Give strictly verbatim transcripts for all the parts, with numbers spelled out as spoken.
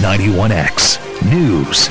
ninety-one X News.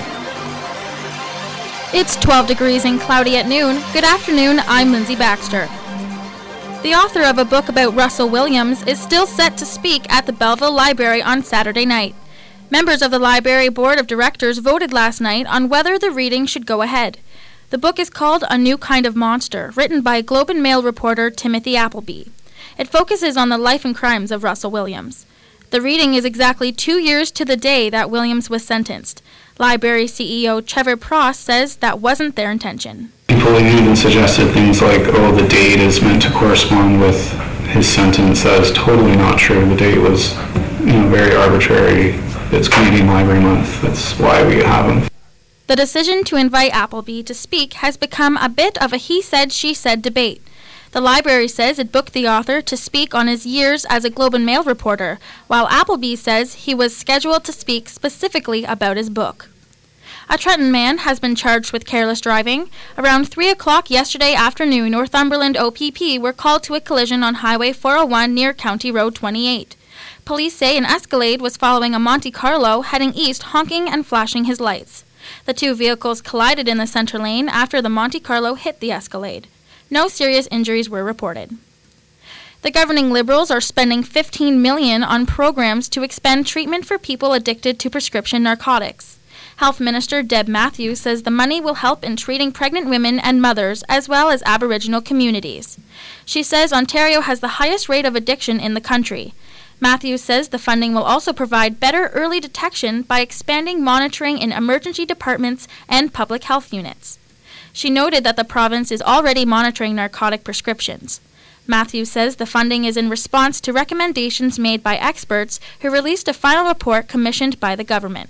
It's twelve degrees and cloudy at noon. Good afternoon, I'm Lindsay Baxter. The author of a book about Russell Williams is still set to speak at the Belleville Library on Saturday night. Members of the library board of directors voted last night on whether the reading should go ahead. The book is called A New Kind of Monster, written by Globe and Mail reporter Timothy Appleby. It focuses on the life and crimes of Russell Williams. The reading is exactly two years to the day that Williams was sentenced. Library C E O Trevor Pross says that wasn't their intention. People even suggested things like, oh, the date is meant to correspond with his sentence. That is totally not true. The date was, you know, very arbitrary. It's Canadian Library Month. That's why we have him. The decision to invite Appleby to speak has become a bit of a he said, she said debate. The library says it booked the author to speak on his years as a Globe and Mail reporter, while Appleby says he was scheduled to speak specifically about his book. A Trenton man has been charged with careless driving. Around three o'clock yesterday afternoon, Northumberland O P P were called to a collision on Highway four oh one near County Road twenty-eight. Police say an Escalade was following a Monte Carlo heading east, honking and flashing his lights. The two vehicles collided in the center lane after the Monte Carlo hit the Escalade. No serious injuries were reported. The governing Liberals are spending fifteen million dollars on programs to expand treatment for people addicted to prescription narcotics. Health Minister Deb Matthews says the money will help in treating pregnant women and mothers as well as Aboriginal communities. She says Ontario has the highest rate of addiction in the country. Matthews says the funding will also provide better early detection by expanding monitoring in emergency departments and public health units. She noted that the province is already monitoring narcotic prescriptions. Matthews says the funding is in response to recommendations made by experts who released a final report commissioned by the government.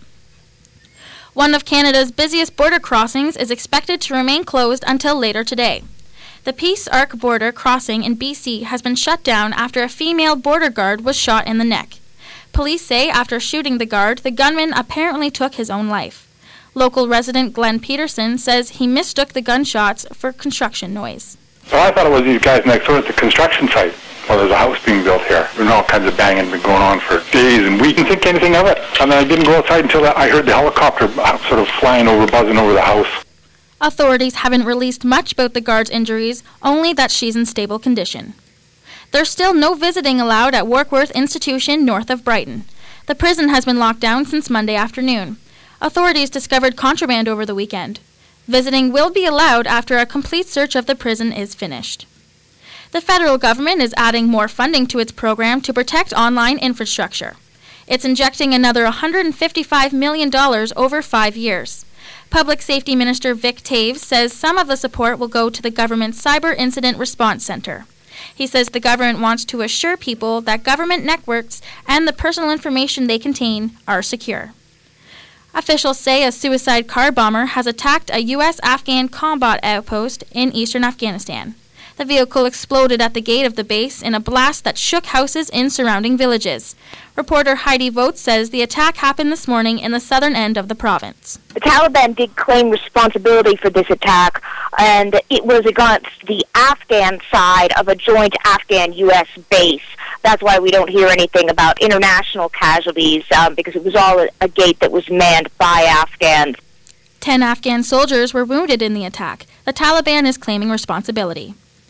One of Canada's busiest border crossings is expected to remain closed until later today. The Peace Arc border crossing in B C has been shut down after a female border guard was shot in the neck. Police say after shooting the guard, the gunman apparently took his own life. Local resident Glenn Peterson says he mistook the gunshots for construction noise. So I thought it was these guys next door at the construction site. Well, there's a house being built here. There's all kinds of banging been going on for days, and we didn't think anything of it. And then I didn't go outside until I heard the helicopter sort of flying over, buzzing over the house. Authorities haven't released much about the guard's injuries, only that she's in stable condition. There's still no visiting allowed at Warkworth Institution north of Brighton. The prison has been locked down since Monday afternoon. Authorities discovered contraband over the weekend. Visiting will be allowed after a complete search of the prison is finished. The federal government is adding more funding to its program to protect online infrastructure. It's injecting another one hundred fifty-five million dollars over five years. Public Safety Minister Vic Taves says some of the support will go to the government's Cyber Incident Response Center. He says the government wants to assure people that government networks and the personal information they contain are secure. Officials say a suicide car bomber has attacked a U S Afghan combat outpost in eastern Afghanistan. The vehicle exploded at the gate of the base in a blast that shook houses in surrounding villages. Reporter Heidi Vogt says the attack happened this morning in the southern end of the province. The Taliban did claim responsibility for this attack, and it was against the Afghan side of a joint Afghan-U S base. That's why we don't hear anything about international casualties, um, because it was all a, a gate that was manned by Afghans. Ten Afghan soldiers were wounded in the attack. The Taliban is claiming responsibility.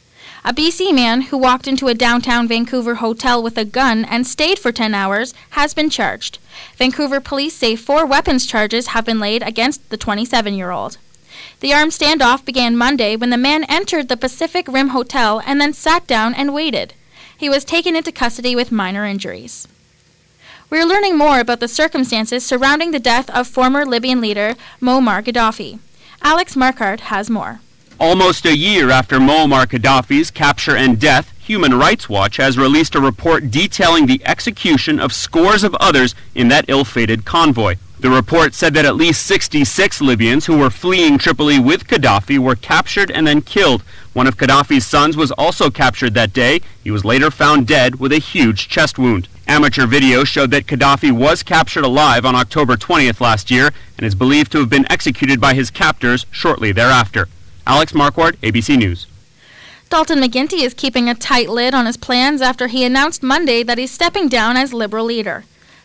A B C man who walked into a downtown Vancouver hotel with a gun and stayed for ten hours has been charged. Vancouver police say four weapons charges have been laid against the twenty-seven-year-old. The armed standoff began Monday when the man entered the Pacific Rim Hotel and then sat down and waited. He was taken into custody with minor injuries. We're learning more about the circumstances surrounding the death of former Libyan leader Muammar Gaddafi. Alex Marquardt has more. Almost a year after Muammar Gaddafi's capture and death, Human Rights Watch has released a report detailing the execution of scores of others in that ill-fated convoy. The report said that at least sixty-six Libyans who were fleeing Tripoli with Gaddafi were captured and then killed. One of Gaddafi's sons was also captured that day. He was later found dead with a huge chest wound. Amateur video showed that Gaddafi was captured alive on October twentieth last year and is believed to have been executed by his captors shortly thereafter. Alex Marquardt, A B C News. Dalton McGuinty is keeping a tight lid on his plans after he announced Monday that he's stepping down as Liberal leader.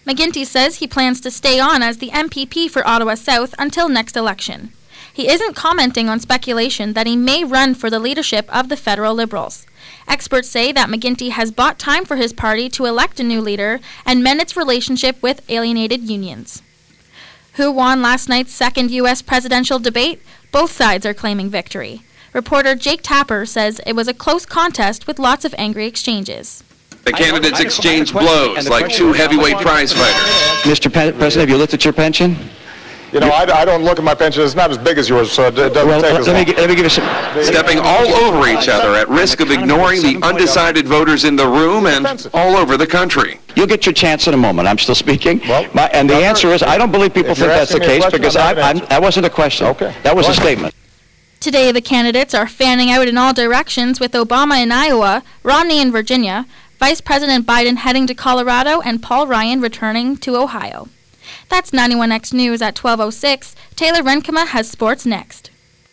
McGuinty says he plans to stay on as the M P P for Ottawa South until next election. He isn't commenting on speculation that he may run for the leadership of the federal Liberals. Experts say that McGuinty has bought time for his party to elect a new leader and mend its relationship with alienated unions. Who won last night's second U S presidential debate? Both sides are claiming victory. Reporter Jake Tapper says it was a close contest with lots of angry exchanges. The candidates exchanged blows like two heavyweight prize fighters. Mister Pe- President, have you looked at your pension? You know, I, I don't look at my pension. It's not as big as yours, so it doesn't well, take as let long. me, let me give you some... Stepping all over each other at risk of ignoring the undecided voters in the room and all over the country. You'll get your chance in a moment. I'm still speaking. Well, my, and the answer is, I don't believe people think that's the case because I, I'm, that wasn't a question. Okay. That was a statement. Today, the candidates are fanning out in all directions with Obama in Iowa, Romney in Virginia, Vice President Biden heading to Colorado, and Paul Ryan returning to Ohio. That's ninety-one X News at twelve oh six. Taylor Renkema has sports next.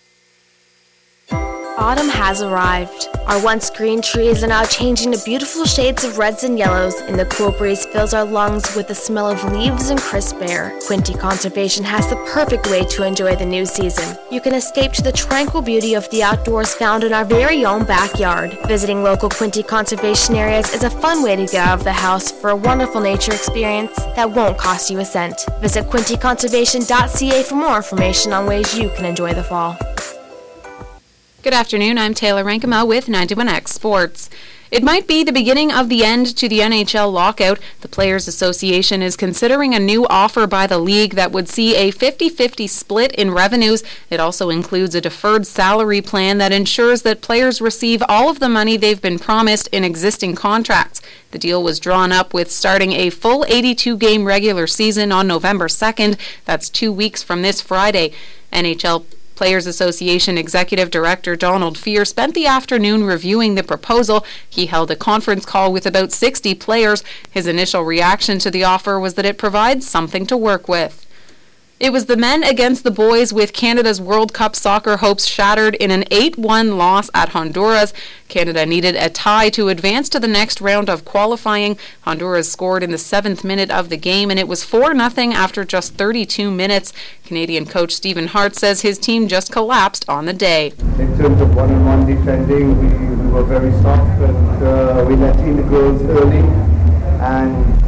Autumn has arrived. Our once green trees are now changing to beautiful shades of reds and yellows, and the cool breeze fills our lungs with the smell of leaves and crisp air. Quinte Conservation has the perfect way to enjoy the new season. You can escape to the tranquil beauty of the outdoors found in our very own backyard. Visiting local Quinte Conservation areas is a fun way to get out of the house for a wonderful nature experience that won't cost you a cent. Visit quinte conservation dot c a for more information on ways you can enjoy the fall. Good afternoon, I'm Taylor Renkema with ninety-one X Sports. It might be the beginning of the end to the N H L lockout. The Players Association is considering a new offer by the league that would see a fifty-fifty split in revenues. It also includes a deferred salary plan that ensures that players receive all of the money they've been promised in existing contracts. The deal was drawn up with starting a full eighty-two game regular season on November second. That's two weeks from this Friday. N H L Players Association Executive Director Donald Fear spent the afternoon reviewing the proposal. He held a conference call with about sixty players. His initial reaction to the offer was that it provides something to work with. It was the men against the boys, with Canada's World Cup soccer hopes shattered in an eight one loss at Honduras. Canada needed a tie to advance to the next round of qualifying. Honduras scored in the seventh minute of the game, and it was four nothing after just thirty-two minutes. Canadian coach Stephen Hart says his team just collapsed on the day. In terms of one-on-one defending, we, we were very soft, and uh, we let in the goals early and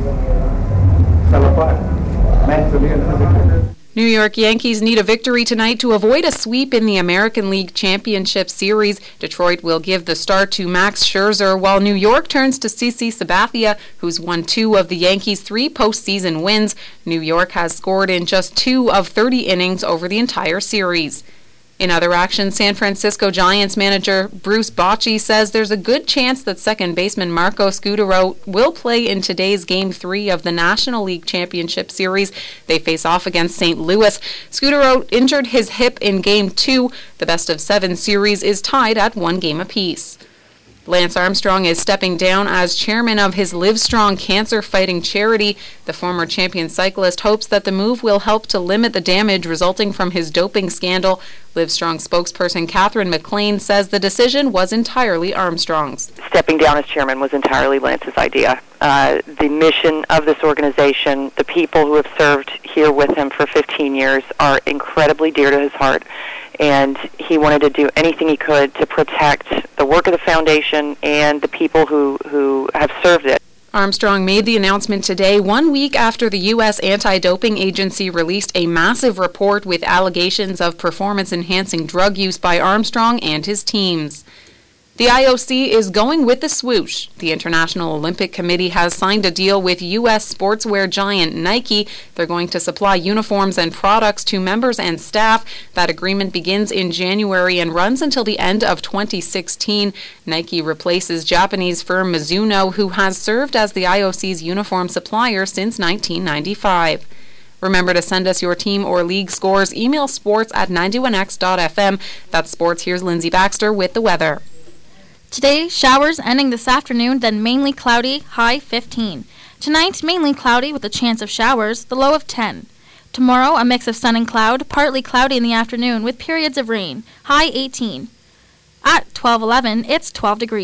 fell apart, mentally and physically. New York Yankees need a victory tonight to avoid a sweep in the American League Championship Series. Detroit will give the start to Max Scherzer, while New York turns to CeCe Sabathia, who's won two of the Yankees' three postseason wins. New York has scored in just two of thirty innings over the entire series. In other action, San Francisco Giants manager Bruce Bochy says there's a good chance that second baseman Marco Scutaro will play in today's Game three of the National League Championship Series. They face off against Saint Louis. Scutaro injured his hip in Game two. The best of seven series is tied at one game apiece. Lance Armstrong is stepping down as chairman of his Livestrong cancer-fighting charity. The former champion cyclist hopes that the move will help to limit the damage resulting from his doping scandal. Livestrong spokesperson Catherine McLean says the decision was entirely Armstrong's. Stepping down as chairman was entirely Lance's idea. Uh, the mission of this organization, the people who have served here with him for fifteen years, are incredibly dear to his heart. And he wanted to do anything he could to protect the work of the foundation and the people who, who have served it. Armstrong made the announcement today, one week after the U S anti-doping agency released a massive report with allegations of performance-enhancing drug use by Armstrong and his teams. The I O C is going with the swoosh. The International Olympic Committee has signed a deal with U S sportswear giant Nike. They're going to supply uniforms and products to members and staff. That agreement begins in January and runs until the end of twenty sixteen. Nike replaces Japanese firm Mizuno, who has served as the I O C's uniform supplier since nineteen ninety-five. Remember to send us your team or league scores. Email sports at ninety-one x dot f m. That's sports. Here's Lindsay Baxter with the weather. Today, showers ending this afternoon, then mainly cloudy, high fifteen. Tonight, mainly cloudy with a chance of showers, the low of ten. Tomorrow, a mix of sun and cloud, partly cloudy in the afternoon with periods of rain, high eighteen. At twelve eleven, it's twelve degrees.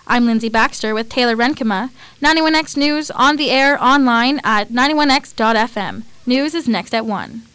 I'm Lindsay Baxter with Taylor Renkema. ninety-one X News on the air online at ninety-one x dot f m. News is next at one.